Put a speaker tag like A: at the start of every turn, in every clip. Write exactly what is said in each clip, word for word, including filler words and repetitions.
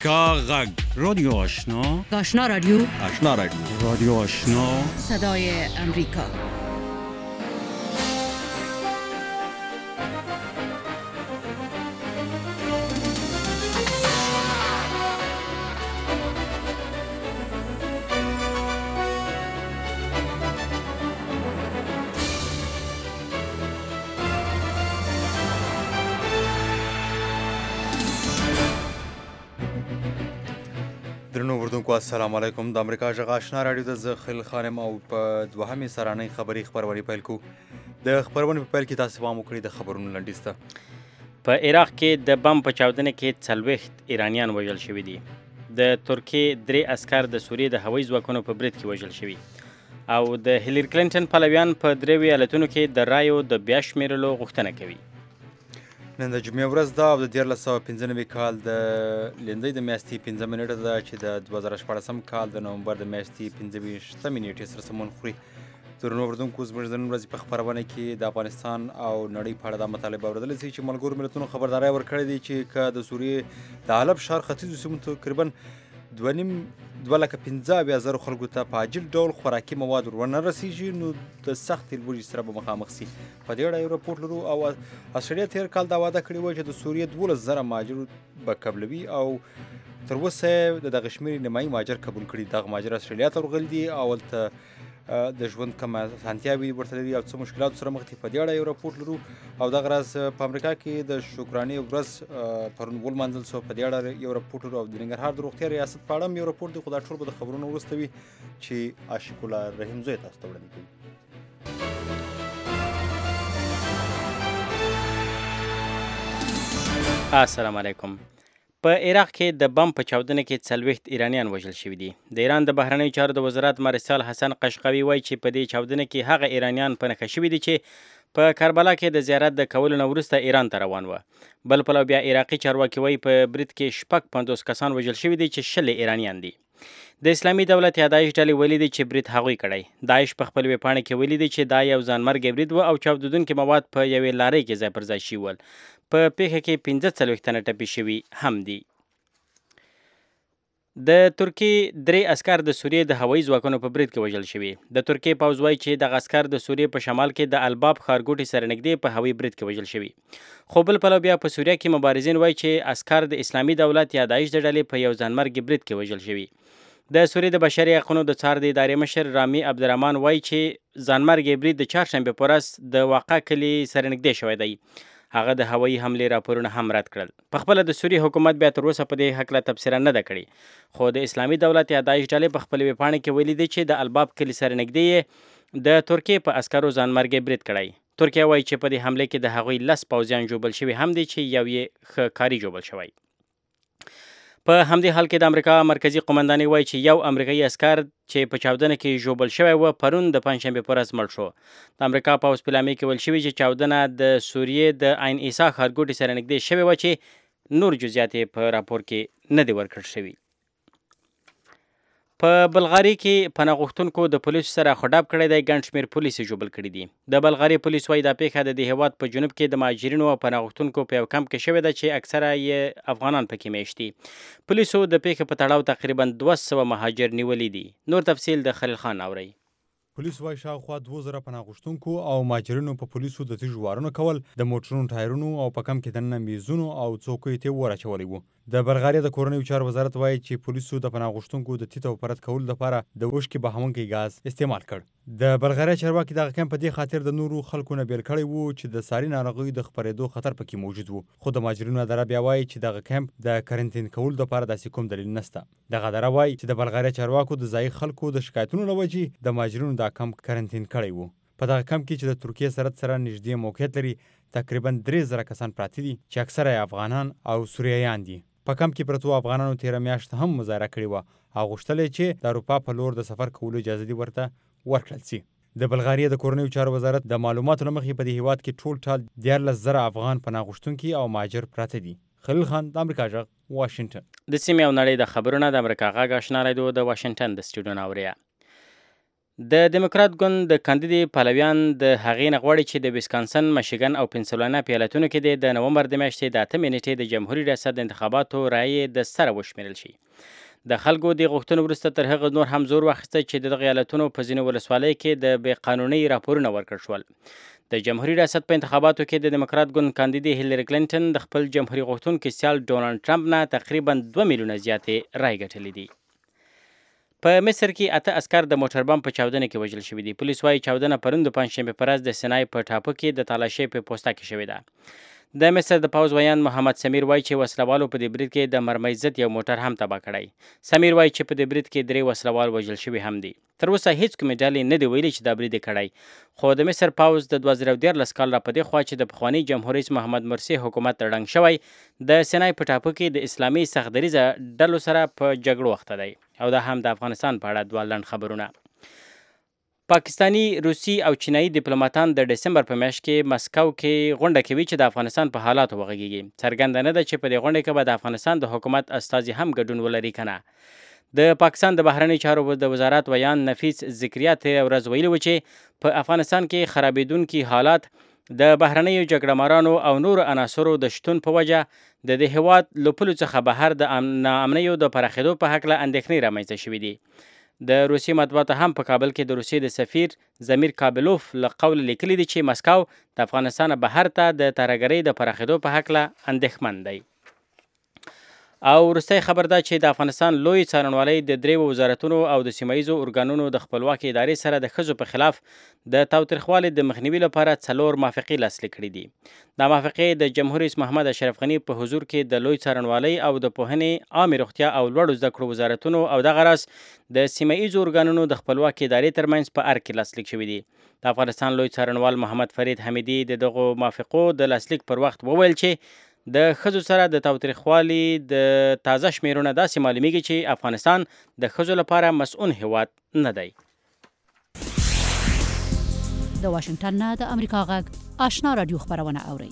A: کاغذ رادیو آشنا
B: آشنا رادیو
C: آشنا رادیو
A: رادیو آشنا
B: صدای امریکا.
C: درنو اردوونکو السلام علیکم. د امریکا غږ آشنا رادیو د زه خلیل خان یم او په دوهمې سرانۍ خبري خپرونې پیل کوو. د خپرونې په پیل کې تاسو پام وکړئ د خبرونو لنډیز ته.
D: په عراق کې د بم په چاودنه کې څلوېښت ایرانیان وژل شوي دي. د ترکیې درې عسکر د سوریې د هوایي ځواکونو په برید کې وژل شوي او د هیلری کلینټن پلویان په درېو ایالتونو کې د رایو د بیا شمیرلو غوښتنه کوي.
C: نن د جمعې ورځ ده او د دیارلس سوه پنځه نوي کال د لیندۍ د میاشتې پنځمه نیټه ده چې د دوه زره شپاړسم کال د نومبر د میاشتې پنځه ویشتمې نیټې سره سمون خوري. درنو اردوونکو زموږ د نن ورځې په خپرونه کې د افغانستان او نړۍ په اړه دا مطالب اورېدلی سئ چې ملګرو ملتونو خبرداری ورکړی دی چې که د سوریې د حلب ښار ختیځو سیمو تقریبا دوه نیم دوه لکه پنځه اویا زرو خلکو ته په عاجل ډول خوراکي مواد ورونه رسیږي نو د سختې لوږې سره به مخامخ سي. په دې اړه یو راپورټ لرو او استرالیا تېر کال دا وعده کړې وه چې د سوریې دولس زره مهاجرو به قبلوي او تر اوسه یې د دغه شمېرې نیمایي مهاجر قبول کړي. دغه مهاجر استرالیا ته ورغلي دي او هلته د ژوند کم اسانتیاوې ورته لري او څه مشکلاتو سره مخ دي. په دې اړه یو راپورټ لرو او دغه راز په امریکا کې د شکرانې ورځ پرون ولمانځل سوه. په دې اړه یو راپورټ لرو او د ننګرهار د روغتیا ریاست په اړه هم یو راپورټ دی، خو دا ټول به د خبرونو وروسته وي چې عاشق الله رحیم زوی تاسو ته وړاندې کوي.
D: السلام علیکم. په عراق کې د بم په چاودنه کې څلوېښت ایرانیان وژل شوي دي. د ایران د بهرنیو چارو د وزارت مارشال حسن قشقوي وایي چې په دې چاودنه کې هغه ایرانیان په نښه شوي دي چې په کربلا کې د زیارت د کولو نه وروسته ایران ته روان وه. بل پلو بیا عراقي چارواکي وایي په برید کې شپږ پنځوس کسان وژل شوي دي چې شل ایرانیان دي. د اسلامي دولت یا داعش ډلې ویلي دي چې برید هغوی کړی. داعش په خپل ویبپاڼه کې ویلي دي چې دا یو ځانمرګی برید و او چاودېدونکي مواد په یوې لارۍ کې ځای پر ځای شوي ول. په پیښه کې پنځه څلوېښت تنه ټپي شوي هم دي. د ترکیې درې عسکر د سوریې د هوایي ځواکونو په برید کې وژل شوي. د ترکیې پوځ وایي چې دغه عسکر د سوریې په شمال کې د الباب ښارګوټي سره نږدې په هوایي برید کې وژل شوي. خو بل پلو بیا په سوریه کې مبارزین وایي چې عسکر د اسلامي دولت یا داعش د ډلې په یو ځانمرګي برید کې وژل شوي. د سوریې د بشري حقونو د څار د ادارې مشر رامي عبدالرحمن وایي چې ځانمرګي برید د چهارشنبې په ورځ د واقع کلي سره نږدې شوی دی. هغه د هوایي حملې راپورونه هم رد کړل. په خپله د سوریې حکومت بیا تر اوسه په دې هکله تبصره نه ده کړې، خو د اسلامي دولت یا داعش ډلې په خپل ویبپاڼه کې ویلي دي چې د الباب کلي سره نږدې یې د ترکیې په عسکرو ځانمرګي برید کړی. ترکیه وایي چې په دې حملې کې د هغوی لس پوځیان ژوبل شوي هم دي چې یو یې ښه کاري ژوبل شوی. په همدې حال کې د امریکا مرکزي قومندانۍ وایي چې یو امریکایي عسکر چې په چاودنه کې ژوبل شوی و پرون د پنجشنبې په ورځ مړ شو. د امریکا پوځ په اعلامیه کې ویل شوي چې چاودنه د سوریې د عین عیسی ښارګوټي سره نږدې شوې وه چې نور جزئیات یې په راپور کې نه دي ورکړل شوي. په بلغاري کې پناه غوښتونکو د پولیسو سره خډاب کړی دی. ګڼ شمېر پولیس یې ژوبل کړي دي. د بلغاري پولیس وایي دا پیښه د دې هېواد په جنوب کې د مهاجرینو او پناه غوښتونکو په یو کمپ کې شوې ده چې اکثره یې افغانان پکې میشت دي. پولیسو د پیښې په تړاو تقریبا دوه سوه مهاجر نیولي دي. نور تفصیل د خلیل خان اورئ.
C: پولیس وایي شاوخوا دوه زره پناه غوښتونکو او مهاجرینو په پولیسو د تیږو وارونه کول، د موټرونو ټایرونو او په کمپ کې دننه میزونو او څوکیو ته اور اچولی وو. د بلغاریا د کورنیو چارو وزارت وایي چې پولیسو د پناه غوښتونکو د تیت او پرت کولو لپاره د اوښکې بهونکی ګاز استعمال کړ. د بلغاریا چارواکي دغه کمپ په دې خاطر د نورو خلکو نه بیل کړی وو چې د ساري ناروغیو د خپرېدو خطر پکې موجود وو. خو د مهاجرینو اداره بیا وایي چې دغه کمپ د کرنټین کولو لپاره داسې کوم دلیل نشته. دغه اداره وایي چې د بلغاریا چارواکو د ځایي خلکو د شکایتونو له وجې د مهاجرینو دا کمپ کرنټین کړی وو. په دغه کمپ کې چې د ترکیې سرحد سره نږدې موقعیت لري تقریبا درې زره کسان پراته دي چې اکثره یې افغانان او سوریایان دي. په کمپ کې پرتو افغانانو تېره میاشت هم مظاهره کړې وه او غوښتل یې چې د اروپا په لور د سفر کولو اجازه دې ورته ورکړل سي. د بلغاریا د کورنیو چارو وزارت د معلوماتو له مخې په دې هېواد کې ټول ټال دیارلس زره افغان پناه غوښتونکي او مهاجر پراته دي. خلیل خان، د امریکا غږ، واشنګټن.
D: د سیمې او نړۍ د خبرونه د امریکا غږ آشنا رادیو د واشنګټن د سټوډیو نه اورئ. د دیموکرات ګوند د کاندید پلویان د هغې نه غواړي چې د ویسکانسن، مشیګن او پنسلوانیا ایالتونو کې د نومبر د میاشتې د اتمې نیټې د جمهوري ریاست د انتخاباتو رایې د سره وشمیرل شي. د خلکو د غوښتنو وروسته تر هغه نور هم زور واخیسته چې د دغه ایالتونو په ځینو ولسوالیو کې د بې قانونۍ راپورونه ورکړل شول. د جمهوري ریاست په انتخاباتو کې د دیموکرات ګوند کاندید هیلری کلینټن د خپل جمهوري غوښتونکي سیال ډونالډ ټرمپ نه تقریبا دوه میلیونه زیاتې رایې ګټلې دي. په مصر کې اته عسکر د موټر بم په چاودنه کې وژل شوي دي. پولیس وایي چاودنه پرون د پنجشنبې په ورځ د سینای په ټاپو کې د تالاشۍ په پوسته کې شوې ده. د مصر د پوځ ویان محمد سمیر وایي چې وسلوالو په دې برید کې د مرمۍ ضد یو موټر هم تباه کړی. سمیر وایي چې په دې برید کې درې وسلوال وژل شوي هم دي. تر اوسه هیڅ کومې ډلې نه دي ویلي چې دا برید یې کړی، خو د مصر پوځ د دوه زره دیارلس کال را په دې خوا چې د پخواني جمهور رئیس محمد مرسي حکومت ړنګ شوی د سینای په ټاپو کې د اسلامي سختدریځه ډلو سره په جګړو اخته دی. او دا هم د افغانستان په اړه دوه لنډ خبرونه. پاکستانی، روسي او چینایي ډیپلوماتان د ډسمبر په میاشت کې مسکو کې غونډه کوي چې د افغانستان په حالاتو وغږیږي. څرګنده نه ده چې په دې غونډه کې به د افغانستان د حکومت استازي هم ګډون ولري که نه. د پاکستان د بهرنی چارو د وزارت ویان نفیس ذکریا تېره ورځ ویلي و چې په افغانستان کې خرابېدونکي حالات د بهرنیو جګړه مارانو او نورو عناصرو د شتون په وجه د دې هېواد له پولو څخه بهر د ناامنیو د پراخېدو په هکله اندېښنې رامنځته شوي دي. د روسیې مطبوعاتو هم په کابل کې د روسیې د سفیر زمیر کابلوف له قوله لیکلي دي چې مسکو د افغانستان بهر ته د ترهګرۍ د پراخېدو په هکله اندېښمن دی. او وروستی خبر دا چې د افغانستان لوی څارنوالۍ د دریو وزارتونو او د سیمه ییزو ارګانونو د خپلواکې ادارې سره د ښځو په خلاف د تاوتریخوالي د مخنیوي لپاره څلور موافقې لاسلیک کړي دي. دا موافقې د جمهور رئیس محمد اشرف غني په حضور کې د لوی څارنوالۍ او د پوهنې، عامې روغتیا او لوړو زده کړو وزارتونو او دغه راز د سیمه ییزو ارګانونو د خپلواکې ادارې ترمنځ په ارګ کې لاسلیک شوي دي. د افغانستان لوی څارنوال محمد فرید حمیدي د دغو موافقو د لاسلیک پر وخت وویل چې د ښځو سره د تاوتریخوالي د تازه شمیرونه داسې معلومیږي چې افغانستان د ښځو لپاره مسؤل هیواد نه دی.
B: د واشنگټن نه د امریکا غږ آشنا رادیو خبرونه اورئ.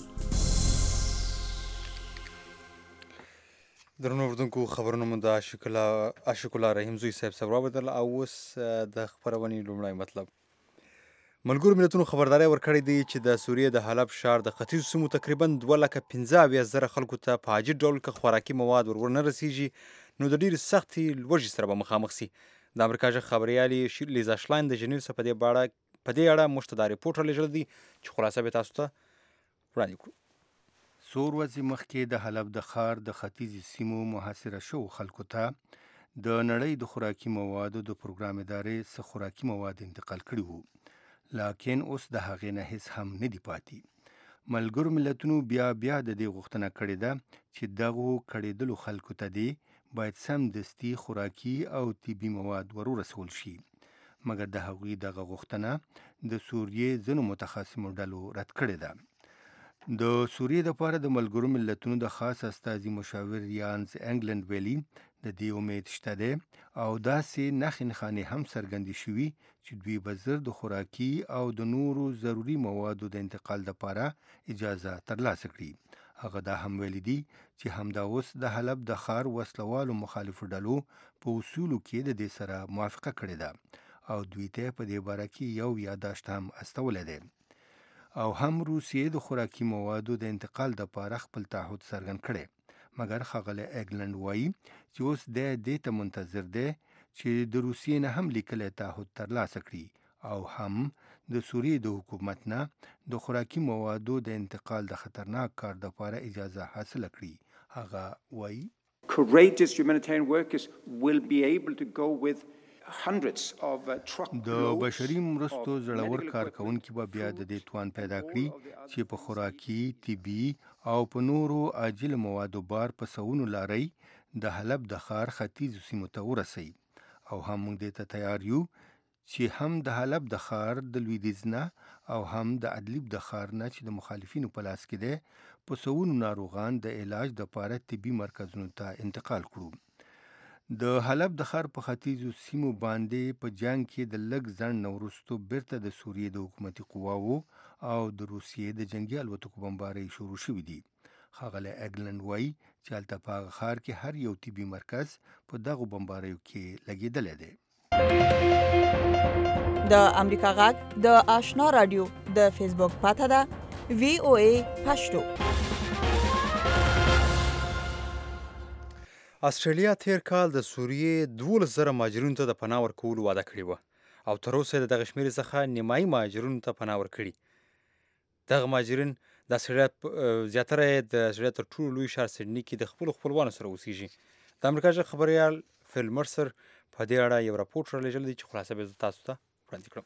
C: درنو اردوونکو خبرونه مو د عاشق الله رحیم زوی صاحب څخه واورېدل. او اوس د خپرونې لومړی مطلب. ملګرو ملتونو خبرداری ورکړې دی چې د سوریې د حلب ښار د ختیځو سیمو تقریبا دوه لکه پنځه اویا زره خلکو ته په عاجل ډول که خوراکي مواد ور ونه رسیږي نو د ډېرې سختې لوږې سره به مخامخ سي. د امریکا ژغ خبریالې لیزا شلاین د ژنیو څخه په دې اړه په دې اړه موږ ته دا ریپورټ رالیږلی دی چې خلاصه به تاسو ته وړاندې کړو.
E: څو ورځې مخکې د حلب د ښار د ختیځو سیمو محاصره شوو خلکو ته د نړۍ د خوراکي موادو د پروګرام ادارې څخه خوراکي مواد انتقال کړي وو، لکن اوس د هغې نه هیڅ هم نه دي پاتې. ملګرو ملتونو بیا بیا د دې غوښتنه کړې ده چې دغو کړېدلو خلکو ته دې باید سمدستي خوراکي او طبي مواد ور ورسول شي، مګر د هغوی دغه غوښتنه د سوریې ځینو متخاصمو ډلو رد کړې ده. د سوریې دپاره د ملګرو ملتونو د خاص استازي مشاور یانز انګلند ویلي د دې امید شته دی او داسې نښې نښانې هم څرګندې شوي چې دوی به زر د خوراکي او د نورو ضروري موادو د انتقال دپاره اجازه ترلاسه کړي. هغه دا هم ویلي دي چې همدا اوس د حلب د ښار وسلوالو مخالفو ډلو په اصولو کې د دې سره موافقه کړې ده او دوی ته په دې باره کې یو یاداشت هم استولی دی او هم روسیې د خوراکي موادو د انتقال دپاره خپل تعهد څرګند کړی. مګر ښاغلی ایګلند وایي چې اوس دی دې ته منتظر دی چې د روسیې نه هم لیکلی تعهد ترلاسه کړي او هم د سوریې د حکومت نه د خوراکي موادو د انتقال د خطرناک کار دپاره اجازه حاصله کړي. هغه وایي
F: courageous humanitarian workers will be able to go with
E: د بشري مرستو زړور کارکونکي به بیا د دې توان پیدا کړي چې په خوراکي، طبي او په نورو عاجل موادو بار په سوونو لارۍ د حلب د ښار ختیځو سیمو ته ورسوي او هم موږ دې ته تیار یو چې هم د حلب د ښار د لویدیځ نه او هم د ادلیب د ښار نه چې د مخالفینو په لاس کې دی په سوونو ناروغان د علاج دپاره طبي مرکزونو ته انتقال کړو. د حلب د ښار په ختیځو سیمو باندې په جنگ کې د لږ ځنډ نه وروستو بیرته د سوریې د حکومتي قواوو او د روسیې د جنګي الوتکو بمبارۍ شروع شوي دي. ښاغلی ایګلند وایي چې هلته په هغه ښار کې هر یو طبي مرکز په دغو بمباریو کې لګېدلی دی.
G: د امریکا غږ د آشنا رادیو د فیسبوک پاته ده وی او ای پښتو.
C: استرالیا تیر کال د سوریې دولس زره مهاجرینو ته د پناه ورکولو وعده کړې وه او تر اوسه د دغه شمېرې څخه نیمایي مهاجرینو ته پناه ورکړي. دغه مهاجرین د استرالیا زیاتره یې د استرالیا تر ټولو لوی ښار سیډني کې د خپلو خپلوانو سره اوسېږي. د امریکا غږ خبریال فیل مرسر په دې اړه یو راپورټ رالیږلی دی چې خلاصه به زه تاسو ته وړاندې کړم.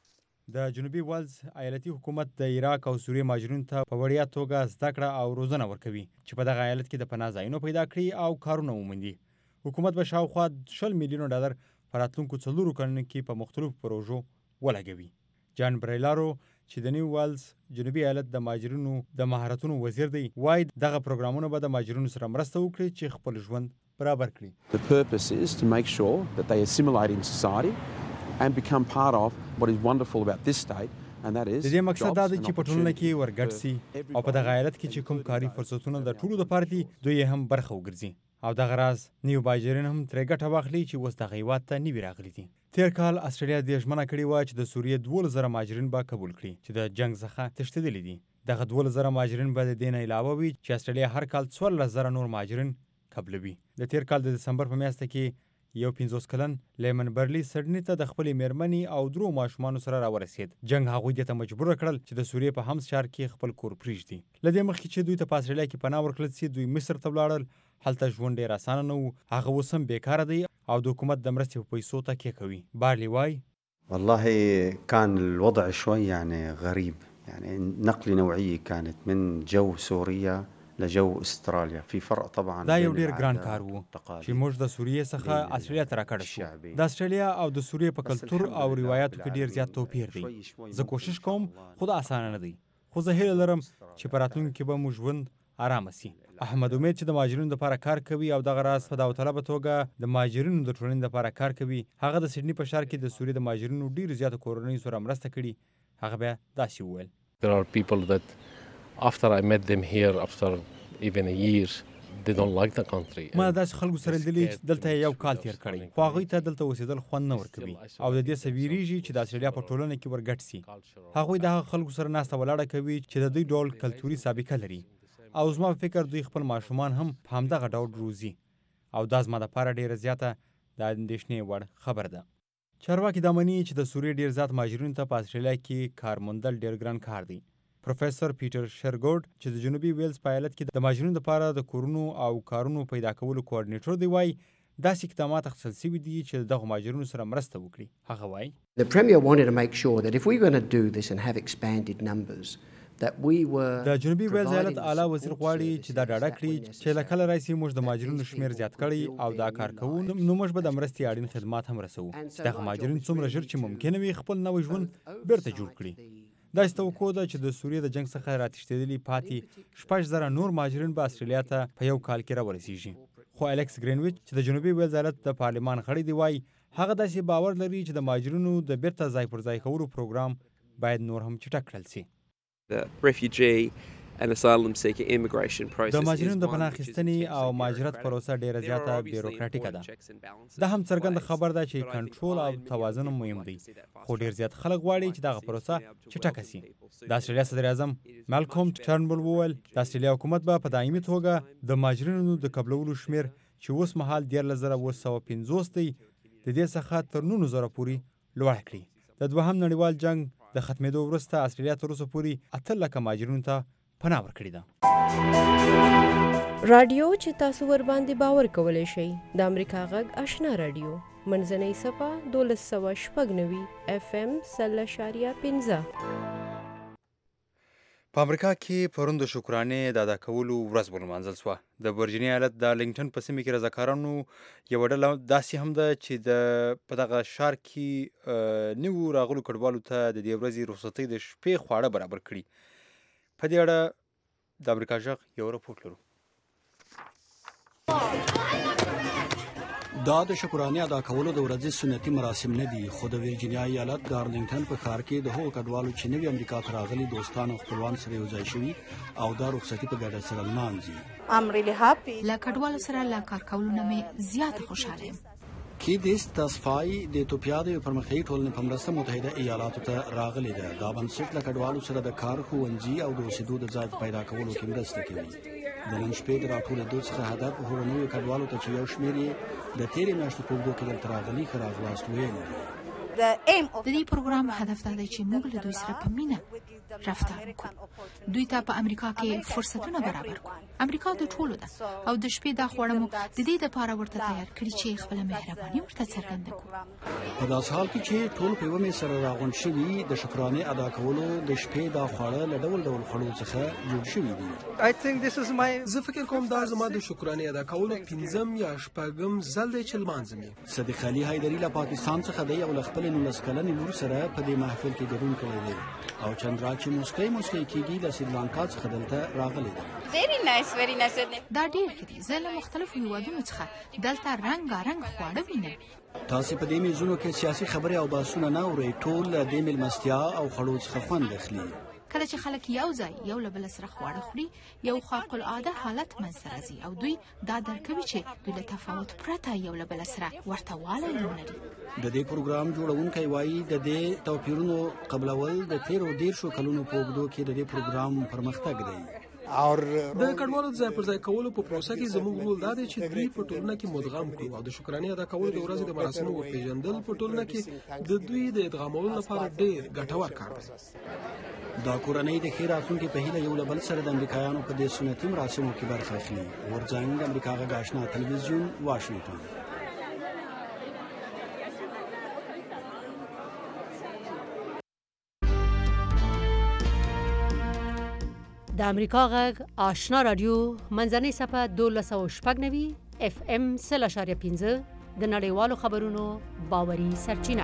C: د جنوبي والز ایالتي حکومت د عراق او سوریې مهاجرینو ته په وړیا توګه زده کړه او روزنه ورکوي چې په دغه ایالت کې د پناه ځایونه پیدا کړي او کارونه وموندي. حکومت به شاوخوا شل میلیونه ډالر په راتلونکو څلورو کلونو کې په مختلفو پروژو ولګوي. جان بریلارو چې د نیو والز جنوبي ایالت د مهاجرینو د مهارتونو وزیر دی وایي دغه پروګرامونه به د مهاجرینو سره مرسته وکړي چې خپل ژوند برابر کړي.
H: The purpose is to make sure that they assimilate in society and become part of what is wonderful about this state, and that is
C: د دې مقصد دا دی چې په ټولنه کې ورګډ سي او په دغه ایالت کې چې کوم کاري فرصتونه د ټولو لپاره دي دوی هم برخه وګرځي او دغه راز نیو مهاجرین هم ترې ګټه واخلي چې اوس دغه هېواد ته نوي راغلي دي. تیر کال استرالیا دې ژمنه کړې وه چې د سوریې دولس زره مهاجرین به قبول کړي چې د جنګ څخه تښتېدلي دي. دغه دولس زره مهاجرین به د دې نه علاوه وي چې استرالیا هر کال څوارلس زره نور مهاجرین قبلوي. د تیر کال د دسمبر په میاشت کې یو پنځوس کلن لیمن برلی سډني ته د خپلې میرمنې او درو ماشومانو سره راورسېد. جنګ هغوی دې ته مجبوره کړل چې د سوریې په حمص ښار کې خپل کور پرېږدي. له دې مخکې چې دوی ته په استرالیا کې پناه ورکړل سي دوی مصر ته ولاړل. هلته ژوند ډېر اسانه نه و. هغه اوس هم بېکاره دی او د حکومت د مرستې په پیسو تکیه کوي. بارلي وایي
I: والله كان الوضع شوي يعني غريب، يعني نقلة نوعية كانت من جو سوريا لجو استرالیا. فی فرق طبعا
C: دا یو ډیر ګران کار وو چې موږ د سوریې څخه استرالیا ته راکړ شو. د استرالیا او د سوریې په کلتور او روایتو کې ډیر زیات توپیر دی. زه کوشش کوم خو دا اسانه نه دی خو زه هیله لرم چې په راتلونکي کې به مو ژوند آرامه سي. احمد امید چې د مهاجرینو لپاره کار کوي او دغه راز په داوطلبه توګه د مهاجرینو د ټولنې لپاره کار کوي. هغه د سیډني په ښار کې د سوریې د مهاجرینو ډیرو زیاتو کورنیو سره مرسته کړې. هغه بیا داسې وویل
J: There are people that after I met them here after even a year they don't like the country.
C: ما داسې خلکو سره لیدلي چې دلته یو کال تیر کړی خو هغوی ته دلته اوسېدل خوند نه ورکوي او د دې څه ویریږي چې د استرالیا په ټولنه کې ورګډ سي. هغوی د هغه خلکو سره ناسته ولاړه کوي چې د دوی ډول کلتوري سابقه لري او زما په فکر دوی خپل ماشومان هم په همدغه ډول روزي او دا زما دپاره ډېره زیاته د اندېښنې وړ خبر ده. چارواکي دا مني چې د سوریې ډېر زیات مهاجرینو ته په استرالیا کې کار موندل ډېر ګران کار دی. پروفیسر پیټر شرګورډ چې د جنوبي ویلز په ایالت کې د مهاجرینو لپاره د کورونو او کارونو پیدا کولو کوارډینیټر دی وایي داسې اقدامات اخیستل سوي دي چې دغو مهاجرینو سره مرسته وکړي. هغه وایي
K: The Premier wanted to make sure that if we were going to do this and have expanded numbers that we were
C: د جنوبي ویلز ایالت اعلی وزیر غواړي چې دا ډاډه کړي چې له کله راځي موږ د مهاجرینو شمېر زیات کړی او دا کار کوو نو موږ به د مرستې اړین خدمات هم رسوو چې دغه مهاجرین څومره ژر چې ممکنه وي خپل نوی ژوند بیرته جوړ کړي. داسې توقع ده چې د سوریې د جنګ څخه راتښتېدلي پاتې شپږ زره نور مهاجرین به استرالیا ته په یو کال کې راورسېږي. خو الکس ګرینویچ چې د جنوبي ویلز ایالت د پارلمان غړی دی وایي هغه داسې باور لري چې د مهاجرینو د بیرته ځای پر ځای کولو پروګرام باید نور هم چټک کړل سي.
L: The refugee and asylum seeker immigration process
C: د مهاجرینو د پناه اخیستنې او مهاجرت پروسه ډېره زیاته بیروکراټیکه ده. دا هم څرګنده خبر ده چې کنټرول او توازن مهم دی خو ډېر زیات خلک غواړي چې دغه پروسه چټکه سي. د استرالیا صدر اعظم مالکوم ټرنبل وویل د استرالیا حکومت به په دایمي توګه د مهاجرینو د قبلولو شمېر چې اوس مهال دیارلس زره اوه سوه پنځوس دی د دې څخه تر نولس زره پورې لوړ کړي. د دوهم نړیوال جنګ د ختمېدو وروسته استرالیا تر اوسه پورې اته لکه مهاجرینو ته پناه ورکړې ده.
M: رادیو چې تاسو ور باندې باور کولی شئ د امریکا غږ آشنا رادیو منځنۍ صفحه دولس سوه شپږ نوي اف ام سل اشاریه پنځه.
C: په امریکا کې پرون د شکرانې د ادا کولو ورځ ولمانځل شوه. د ورجینیا ایالت د لینګټن په سیمه کې رضاکارانو یوه ډله داسې هم ده چې د په دغه ښار کې نویو راغلو کډوالو ته د دې ورځې رخصتۍ د شپې خواړه برابر کړي. په دې اړه د امریکا غږ یو رپورټ لرو.
N: دا د شکرانې ادا کولو د ورځې سنتي مراسم نه دي خو د ورجینیا ایالت د ارلینګټن په ښار کې د هغو کډوالو چې نوي امریکا ته راغلي دوستان او خپلوان سره یو ځای شوي او دا رخصتي په ګډه سره لمانځي.
O: له کډوالو سره له کار کولو نه مې زیاته خوشحاله یم.
N: کیدیس تصفای د ایتوپیا د پرمختیايي ټولنې په مرسته متحده ایالاتو ته راغلې ده. دا بنسټ له کډوالو سره د کار ښوونځي او د اوسېدو د ځای پیدا کولو کې مرسته کوي. د نن شپې د راټولېدو څخه هدف هغو نویو کډوالو ته چې یو شمېر یې د تېرې میاشتې په اوږدو کې دلته راغلي ښه راغلاست ویل دي.
O: د دې پروګرام هدف دا دی چې موږ له دوی سره په مینه رفتار وکړو. دوی ته په امریکا کې فرصتونه برابر کړو. امریکا د ټولو ده او د شپې دا خوړه مو د دې لپاره ورته تیار کړی چې خپل مهرباني ورته څرګنده کړو.
N: په داسې حال کې چې ټول په یوه میز سره راغونډ شوي د شکرانې ادا کولو د شپې دا خواړه له ډول ډول خوړو څخه جوړ شوي دي.
P: زه فکر کوم دا زما د شکرانې ادا کولو پنځم یا شپږم ځل دی چې لمانځم یې.
N: صدیق علي حیدري له پاکستان څخه دی او له خپلې نولس کلنې لور سره په دې محفل کې ګډون کړی دی او چندرا چې موسکی موسکی کېږي له سریلانکا څخه دلته راغلی دی.
O: دا ډېر ښه دي. زه له مختلفو هېوادونو څخه دلته رنګارنګ خواړه وینم.
N: تاسې په دې میزونو کې سیاسي خبرې او بحثونه نه اورئ. ټول له دې مېلمستیا او خوړو څخه خوند اخلي.
O: کله چې خلک یو ځای یو له بل سره خواړه خوري یو خارق العاده حالت منځته راځي او دوی دا درک کوي چې دوی له تفاوت پرته یو له بل سره ورته والی لري.
N: د دې پروګرام جوړونکی وایي د دې توپیرونو قبلول د تیرو دیرشو کلونو په اوږدو کې د دې پروګرام پرمختګ دی.
P: د کډوالو ځای پر ځای کولو په پروسه کې زموږ رول دا دی چې دوی په ټولنه کې مدغم کړو او د شکرانې ادا کولو د ورځې د مراسمو وپېژندل په ټولنه کې د دوی د ادغامولو لپاره ډېر ګټور کار دی.
N: دا کورنۍ د ښې راتلونکي په هیله یو له بل سره د امریکایانو په دې سنتي مراسمو کې برخه اخلي. ورځنګ د امریکا غږ آشنا تلویزیون واشنګټن.
B: د امریکا غږ آشنا رادیو منځنۍ صفحه دولس سوه شپږ نوي اف ام سل اشاریه پنځه د نړیوالو خبرونو باوري سرچینه.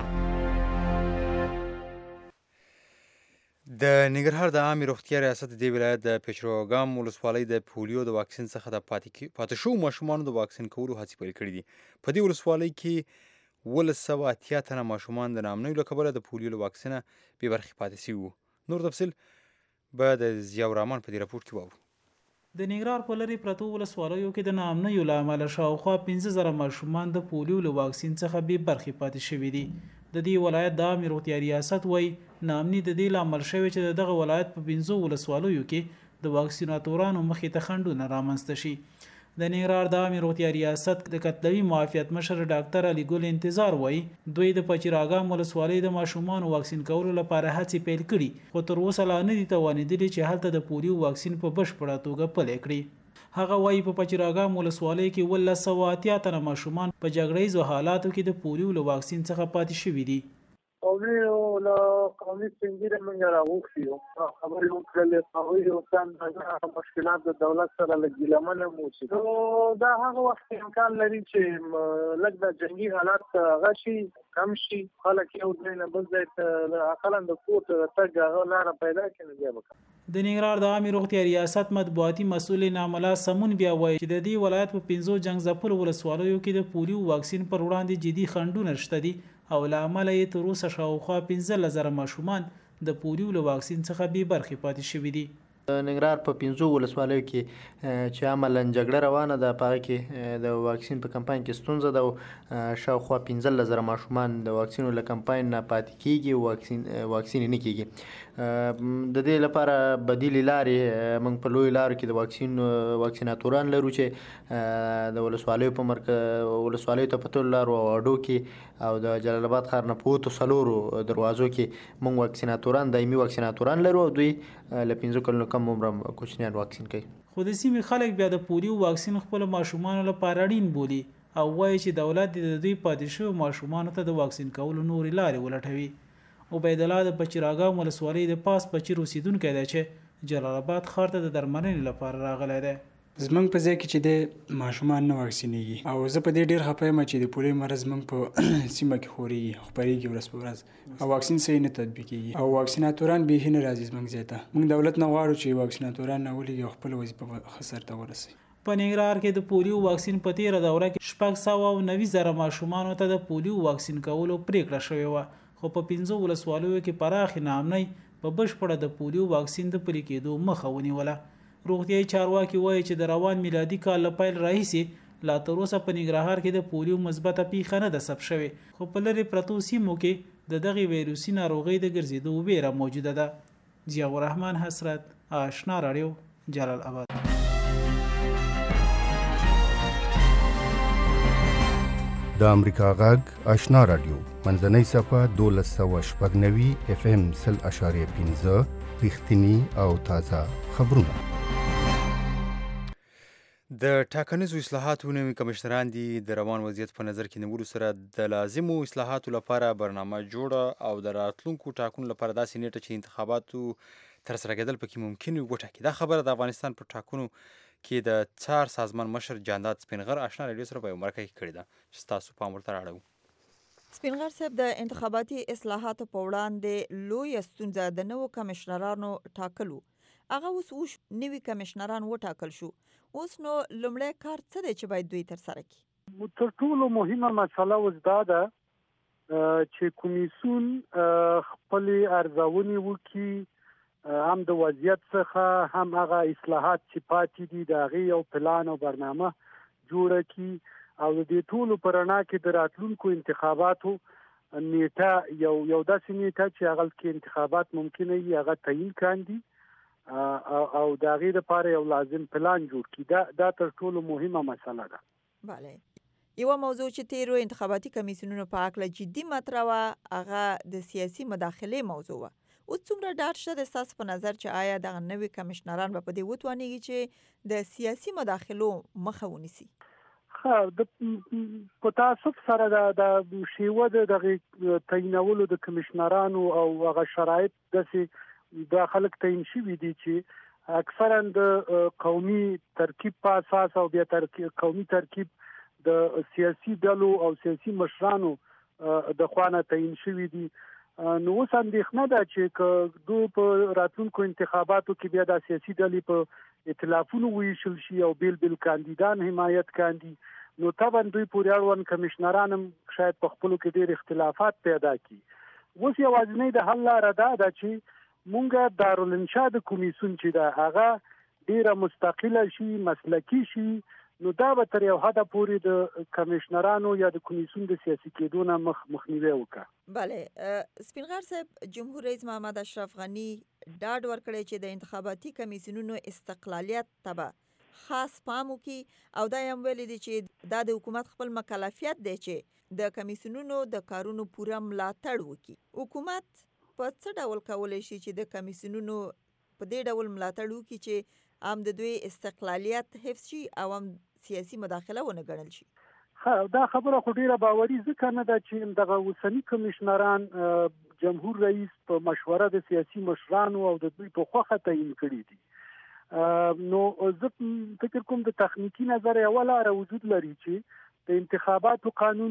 C: د ننګرهار د عامې روغتیا ریاست د دې ولایت د پچرواګام ولسوالۍ د پولیو د واکسین څخه د پاتې شوو ماشومانو د واکسین کولو هڅې پیل کړي دي. په دې ولسوالۍ کې اوولس سوه اتیا تنه ماشومان د ناامنیو له کبله د پولیو له واکسینه بې برخې پاتې شوي وو. نور تفصیل به د ضیاء الرحمن په دې راپور کې واورو.
Q: د ننګرهار په لرې پرتو ولسوالیو کې د ناامنیو له امله شاوخوا پنځه زره ماشومان د پولیو له واکسین څخه بې برخې پاتې شوي دي. د دې ولایت د عامې روغتیا ریاست وایي ناامني د دې لامل شوی چې دغه ولایت په پنځو ولسوالیو کې د واکسیناتورانو مخې ته خنډونه رامنځته شي. د ننګرهار د عامې روغتیا ریاست د کتلوي معافیت مشر ډاکټر علي ګل انتظار وایي دوی د پچراګام ولسوالۍ د ماشومانو واکسین کولو لپاره هڅې پیل کړي خو تر اوسه لا نه دي توانېدلي چې هلته د پولیو واکسین په بشپړه توګه پلی کړي. هغه وایي په پچراګام ولسوالۍ کې اوولس سوه اتیا تنه ماشومان په جګړه ییزو حالاتو کې د پولیو له واکسین څخه پاتې شوي دي.
R: قومي او له قومي سنجره موږ راغوښتي یو خبرې وکړلې هغوی یو څه مشکلات د دولت سره له ګیلمنه مو چې دا هغه وخت امکان لري چې لږ د جنګي حالات هغه شي کم شي خلک یو ځای نه بل ځای ته اقلا د کور ته تګ هغه لاره پیدا کړي بیا وکړي.
Q: د ننګرهار د عامې روغتیا ریاست مطبوعاتي مسؤل نعم الله سمون بیا وایي چې د دې ولایت په پنځو جنګ ځپلو ولسوالیو کې د پولیو واکسین پر وړاندې جدي خنډونه شته دي او له امله یې تر اوسه شاوخوا پنځلس زره ماشومان د پولیو له واکسین څخه بې برخې پاتې شوي دي.
S: ننګرهار په پنځو ولسوالیو کې چې عملاً جګړه روانه ده په هغه کې د واکسین په کمپاین کې ستونزه ده او شاوخوا پنځلس زره ماشومان د واکسینو له کمپاین نه پاتې کېږي واکسین واکسین نه کېږي. د دې لپاره بدیلې لارې موږ په لویو لارو کې د واکسین واکسیناتوران لرو چې د ولسوالیو په مرکز ولسوالیو ته په ټولو لارو او اډو کې او د جلال آباد ښار نه په اوتو څلورو دروازو کې موږ واکسیناتوران دایمي واکسیناتوران لرو او دوی له پنځو کلونو کم عمره کوچنیان واکسین کوي.
Q: خو د سیمې خلک بیا د پولیو واکسین خپلو ماشومانو لپاره اړین بولي او وایي چې دولت د دوی پاتې شویو ماشومانو ته د واکسین کولو نورې لارې ولټوي. عبید الله د پچراګام ولسوالۍ د پاس پچیر اوسیدونکی دی چې جلال آباد ښار ته د درملنې لپاره راغلی دی.
T: زمونږ په ځای کې چې د ماشومان نه واکسینېږي او زه په دې ډېر خفه یم چې د پولیو مرض زمونږ په سیمه کې خورېږي خپرېږي ورځ په ورځ او واکسین صحیح نه تطبیقېږي او واکسیناتوران بیخي نه راځي زمونږ ځای ته. موږ دولت نه غواړو چې واکسیناتوران راولېږي او خپله وظیفه ښه سرته ورسوي.
Q: په ننګرهار کې د پولیو واکسین په تېره دوره کې شپږ سوه او نوي زره ماشومانو ته د پولیو واکسین کولو پرېکړه شوې وه خو په پنځو ولسوالیو کې پراخې ناامنۍ په بشپړه د پولیو واکسین د پلي کېدو مخه ونیوله. روغتیايي چارواکي وایي چې د روان میلادي کال له پیل راهیسې لا تر اوسه په ننګرهار کې د پولیو مثبته پیښه نه ده ثبت شوې، خو په لرې پرتو سیمو کې د دغې ویروسي ناروغۍ د ګرځېدو ویره موجوده ده. ضیاء الرحمن حسرت، آشنا راډیو، جلال آباد.
E: د امریکا غږ آشنا رادیو منځنۍ صفه دولس سوه شپږ نوي اف ام سل اشاریه پنځه رښتیني او تازه خبرونه.
C: د ټاکنیزو اصلاحاتو نوي کمشنران دي د روان وضعیت په نظر کې نیولو سره د لازمو اصلاحاتو لپاره برنامه جوړه او د راتلونکو ټاکنو لپاره داسې نیټه چې انتخاباتو ترسره کېدل پکې ممکن وي وټاکي. دا خبره د افغانستان په ټاکنو کې د څار سازمان مشر جانداد سپینغر آشنا راډیو سره په یو مرکه کې کړې ده چې ستاسو پام ورته راړو.
G: سپینغر صاحب، د انتخاباتي اصلاحاتو په وړاندې لویه ستونزه د نوو کمشنرانو ټاکلو. هغه اوس اوس نوي کمشنران وټاکل شو، اوس نو لومړی کار څه دی چې باید دوی ترسره کړي؟
R: تر ټولو مهمه مسله اوس دا ده چې کمیسیون خپلې ارزونې وکړي، هم د وضعیت څخه هم هغه اصلاحات چې پاتې دي د هغې یو پلان او برنامه جوړه کړي او د دې ټولو په رڼا کې د راتلونکو انتخاباتو نیټه یو یو داسې نیټه چې هغه کې انتخابات ممکنه وي هغه تعیین کاندي او د هغې لپاره یو لازم پلان جوړ کړي. دا دا تر ټولو مهمه مسله ده.
G: بله، یوه موضوع چې تیرو انتخاباتي کمیسیونونو په هکله جدي مطرح وه هغه د سیاسي مداخلې موضوع وه. اوس څومره ډاډ شته د ستاسو په نظر چې آیا دغه نوي کمشنران به په دې وتوانیږي چې د سیاسي مداخلو مخه ونیسي؟
R: ښه، په تاسف سره د شیوه د دغې تعینولو د کمشنرانو او هغه شرایط داسې دا خلک تعین شوي دي چې اکثرا د قومي ترکیب په اساس او بیا قومي ترکیب د سیاسي ډلو او سیاسي مشرانو د خوانه تعین شوي دي. نو اوس اندېښنه ده چې که دوی په راتلونکو انتخاباتو کې بیا د سیاسي ډلې په ائتلافونو وویشل شي او بیل بیل کاندیدان حمایت کاندي، نو طبعا دوی پورې اړوند کمشنران هم شاید په خپلو کې ډېر اختلافات پیدا کړي. اوس یوازینۍ د حل لاره دا ده چې مونږ دارالانشا د کمیسیون چې ده هغه ډېره مستقله شي، مسلکي شي، نو دا به تر یو حده پورې د کمشنرانو یا د کمیسیون د سیاسي کېدو نه مخ مخنیوی وکړه.
G: بله، سپینغر صاحب، جمهور رئیس محمد اشرف غني ډاډ ورکړی چې د انتخاباتي کمیسیونونو استقلالیت ته به خاص پام وکړي او دا یې هم ویلي دي چې دا د حکومت خپل مکلفیت دی چې د کمیسیونونو د کارونو پوره ملاتړ وکړي. حکومت په څه ډول کولی شي چې د کمیسیونونو په دې ډول ملاتړ وکړي چې هم د دوی استقلالیت حفظ شي او هم سیاسي مداخله ونه ګڼل شي؟
R: دا خبره خو ډیره باوري ځکه نه ده چې دغه اوسني کمشنران جمهور رئیس په مشوره د سیاسي مشرانو او د دوی په خوښه تعیین کړي دي. نو زه فکر کوم د تخنیکي نظر یوه لاره وجود لري چې د انتخاباتو قانون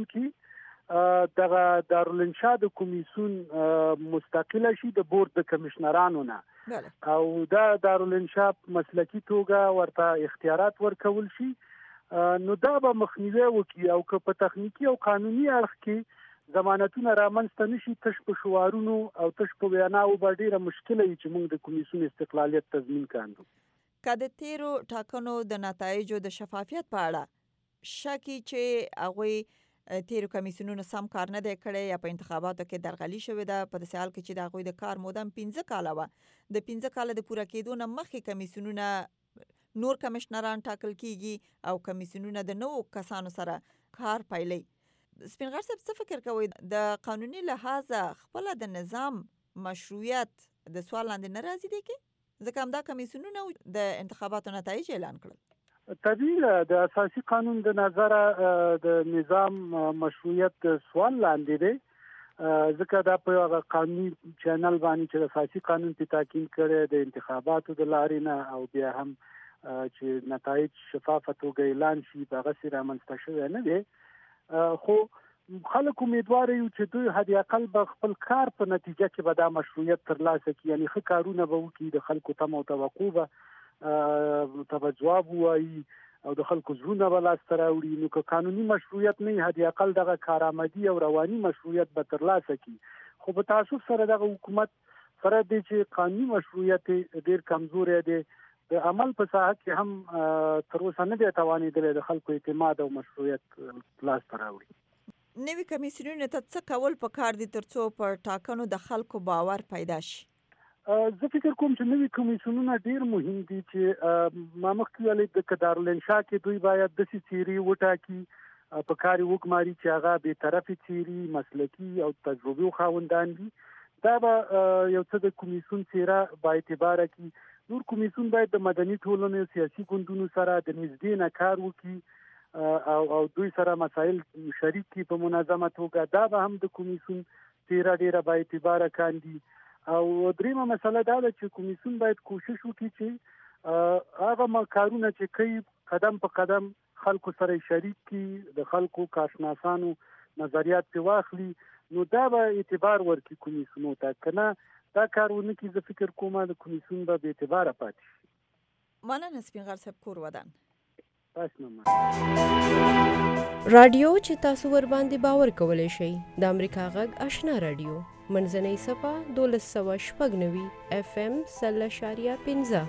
R: کې دغه دارالانشا د کمیسیون مستقله شي د بورډ د کمشنرانو نه، او دا دارالانشا مسلکي توګه ورته اختیارات ورکول شي، نو دا به مخنیوی وکړي او که په تخنیکي او قانوني اړخ کې ضمانتونه رامنځته نشي، تش په شعارونو او تش په ویناو به ډېره مشکله وي چې موږ د کمیسیون استقلالیت تضمین کاندو.
G: که د تیرو ټاکنو د نتایجو د شفافیت په اړه شکی چې هغوی تیرو کمیسیونونو سم کار نه دی کړی یا په انتخاباتو کې درغلي شوې ده، په داسې حال کې چې د هغوی د کار موده پنځه کاله وه، د پنځه کاله د پوره کېدو نه مخکې کمیسیونونه نور کمشنران ټاکل کیږي او کمیسیونونه د نوو کسانو سره کار پیلوي. سپینغر صاحب، څه فکر کوئ د قانوني لحاظه خپله د نظام مشروعیت د سوال لاندې نه راځي دی کې؟ ځکه همدا کمیسیونونه د انتخاباتو نتایج اعلان کړل.
R: طبیعي د اساسي قانون د نظره د نظام مشروعیت سوال لاندې دی، ځکه دا په هغه قانوني چینل باندې چې د اساسي قانون په تاکید کړي د انتخاباتو د لارې نه او بیا هم چې نتایج شفافه توګه اعلان شي په هغه سره رامنځته شوی نه دی. خو خلک امیدوار یو چې دوی حد اقل به خپل کار په نتیجه کې به دا مشروعیت ترلاسه کړي، یعنی ښه کارونه به وکړي، د خلکو تمه او توقع به ته جواب ووایي او د خلکو زړونه به لاسته راوړي. نو که قانوني مشروعیت نه حد اقل دغه کارآمدي او رواني مشروعیت به ترلاسه کړي. خو په تاسف سره دغه حکومت سره دی چې قانوني مشروعیت ډېر کمزوری دی د عمل په ساحه کې هم تر اوسه نه دی توانېدلی د خلکو اعتماد او مشروعیت لاس ته راوړي.
G: نوي کمیسیونونه ته څه کول پکار دي ترڅو پر ټاکنو د خلکو باور پیدا شي؟
R: زه فکر کوم چې نوي کمیسیونونه ډېر مهم دي چې ما مخکې ویلي د کدارالانشا کې دوی باید داسې څیرې وټاکي په کار وګماري چې هغه بېطرفې څیرې مسلکي او تجربې خاوندان دي. دا به یو څه د کمیسیون څیره با اعتباره کړي. نور کمیسیون باید د مدني ټولنې سیاسي ګوندونو سره د نږدې نه کار وکړي او او دوی سره مسایل شریک کړي په منظمه توګه. دا به هم د کمیسیون څیره ډېره با اعتباره کاندي. او دریمه مسله دا ده چې کمیسیون باید کوشش وکړي چې هغه کارونه چې کوي قدم په قدم خلکو سره شریک کړي، د خلکو کارشناسانو نظریات پرې واخلي، نو دا به اعتبار ورکړي کمیسیونو ته. که نه دا کار ونه کړي زه فکر کوم د کمیسیون به بې اعتباره پاتې شي.
G: مننه سپین غر صاحب، کور ودان.
M: رادیو چې تاسو ور باندې باور کولی شئ د امریکا غږ آشنا رادیو منځنۍ صفه دولس سوه شپږ نوي اف ام سل اشاریه پنځه.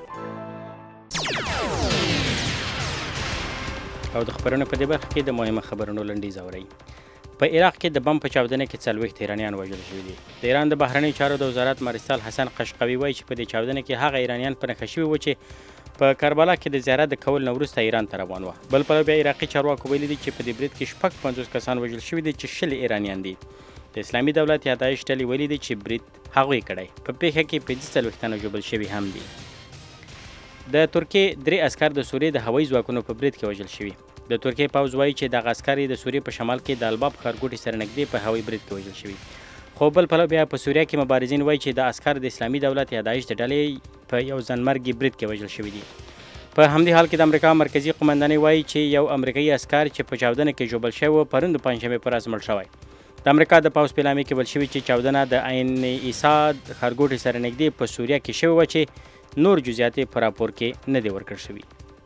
D: او د خبرونو په دې برخه کې د مهمه خبرونو لنډیز اورئ. په عراق کې د بم په چاودنه کې څلوېښت ایرانیان وژل شوي دي. د ایران د بهرنیو چارو د وزارت مارشال حسن قشقوي وایي چې په دې چاودنه کې هغه ایرانیان په نښه شوي وو چې په کربلا کې د زیارت د کول نه وروسته ایران ته روان وه. بل پلو بیا عراقي چارواکو ویلي دي چې په دې برید کې شپږ پنځوس کسان وژل شوي دي چې شل ایرانیان دي. د اسلامي دولت یا داعش ډلې ویلي دي چې برید هغوی کړی. په پیښه کې پنځه څلوېښت تنه ژوبل شوي هم دي. د ترکیې درې عسکر د سوریې د هوایي ځواکونو په برید کې وژل شوي. د ترکیې پوځ وایي چې دغه عسکر د سوریې په شمال کې د الباب ښارګوټي سره نږدې په هوایي برید کې وژل شوي. خو بل پلو بیا په سوریه کې مبارزین وایي چې د عسکر د اسلامي دولت یا داعش د ډلې په یو ځانمرګي برید کې وژل شوي دي. په همدې حال کې د امریکا مرکزي قومندانۍ وایي چې یو امریکایي عسکر چې په چاودنه کې ژوبل شوی و پرون د پنجشنبې په ورځ مړ شوی. د امریکا د پوځ په اعلامیه کې ویل شوي چې چاودنه د عین عیسی ښارګوټي سره نږدې په سوریه کې شوې وه چې نور جزئیات په راپور کې نه دي ورکړل شوي.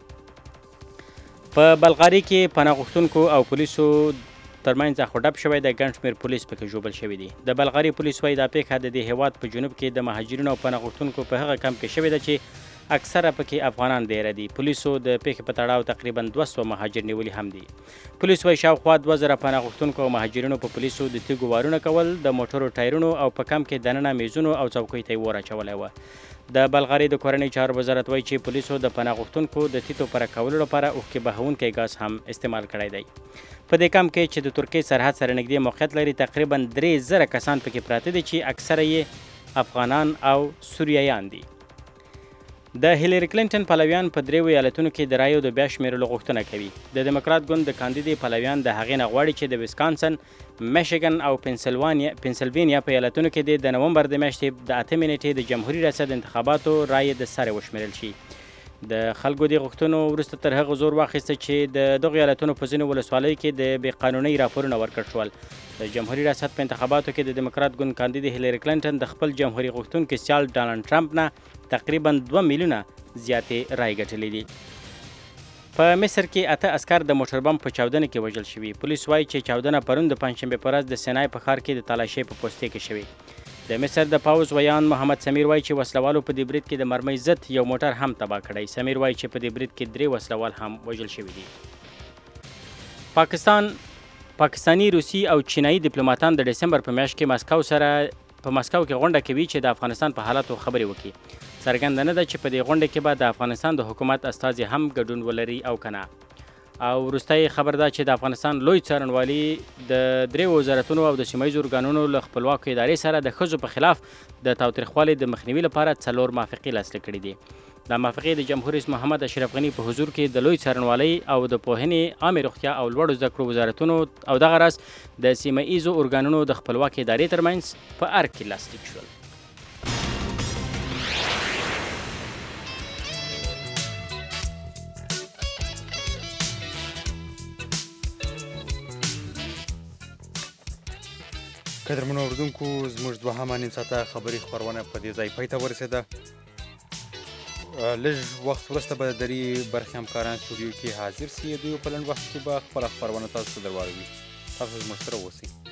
D: په بلغاري کې پناه غوښتونکو او پولیسو ترمنځ اخوډب شوی د ګڼ شمېر پولیس پکې ژوبل شوي دي. د بلغاري پولیس وایي دا پیښه د دې هیواد په جنوب کې د مهاجرینو او پناه غوښتونکو په هغه کمپ کې شوې ده چې اکثره پکې افغانان دیره دي. پولیسو د پیښې په تړاو تقریبا دوه سوه مهاجر نیولي هم دي. پولیس وایي شاوخوا دوه زره پناه غوښتونکو او مهاجرینو په پولیسو د تیږو وارونه کول، د موټرو ټایرونو او په کمپ کې دننه میزونو او څوکیو ته یې اور اچولی وه. د بلغاري د کورنۍ چارو وزارت وایي چې پولیسو د پناه غوښتونکو د تیتو پر کولو لپاره اوښکې بهونکی ګاز هم استعمال کړی دی. په دې کمپ کې چې د ترکیې سرحد سره نږدې موقعیت لري تقریبا درې زره کسان پکې پراته دي چې اکثره یې افغانان او سوریایان دي. د هیلری کلینټن پلویان په دریو ایالتونو کې د رایو د بیا شمېرلو غوښتنه کوي. د دیموکرات ګوند د کاندیدې پلویان د هغې نه غواړي چې د ویسکانسن، میشیګن او پنسلوانیا په ایالتونو کې د نومبر د میاشتې د اتمې نیټې د جمهوري ریاست انتخاباتو رایې د سره وشمېرل شي. د خلکو د غوښتنو وروسته تر هغه زور واخیسته چې د دغو ایالتونو په ځینو ولسوالیو کې د بې قانونۍ راپورونه ورکړل شول. د جمهوري ریاست په انتخاباتو کې د دیموکرات ګوند کاندید هیلری کلینټن د خپل جمهوري غوښتونکي سیال ډانلډ ټرمپ نه تقریبا دوه میلیونه زیاتې رایې ګټلې دي. په مصر کې اته عسکر د موټر بم په چاودنه کې وژل شوي. پولیس وایي چې چاودنه پرون د پنجشنبې په ورځ د سینای په ښار کې د تالاشۍ په پوستې کې شوې. د مصر د پوځ ویان محمد سمیر وایي چې وسلوالو په دې برید کې د مرمۍ ضد یو موټر هم تباه کړی. سمیر وایي چې په دې برید کې درې وسلوال هم وژل شوي دي. پاکستان پاکستانی، روسي او چینایي ډیپلوماتان د ډسمبر په میاشت کې مسکو سره په مسکو کې غونډه کوي چې د افغانستان په حالاتو خبرې وکړي. څرګنده نه ده چې په دې غونډه کې به د افغانستان د حکومت استازي هم ګډون ولري او که نه. او وروستی خبر ده چې د افغانستان لوی څارنوالي د درې وزارتونو او د سیمه ییزو ارګانونو له خپلواکو ادارې سره د ښځو په خلاف د تاوتریخوالي د مخنیوي لپاره څلور موافقې لاسلیک کړي دي. دا موافقې د جمهور رئیس محمد اشرف غني په حضور کې د لوی څارنوالۍ او د پوهنې، عامې روغتیا او لوړو زده کړو وزارتونو او دغه راز د سیمه ییزو ارګانونو د خپلواکې ادارې ترمنځ په ارګ کې لاسلیک شول.
C: قدرمنو اورېدونکو، زموږ دوهمه نیم ساعته خبري خپرونه په دې ځای پای ته ورسېده. لږ وخت وروسته به د درې برخې همکاران سټوډیو کې حاضر سي. دوی په لنډ وخت کې به خپله خپرونه تاسو ته در واړوي. تاسو زموږ سره اوسئ.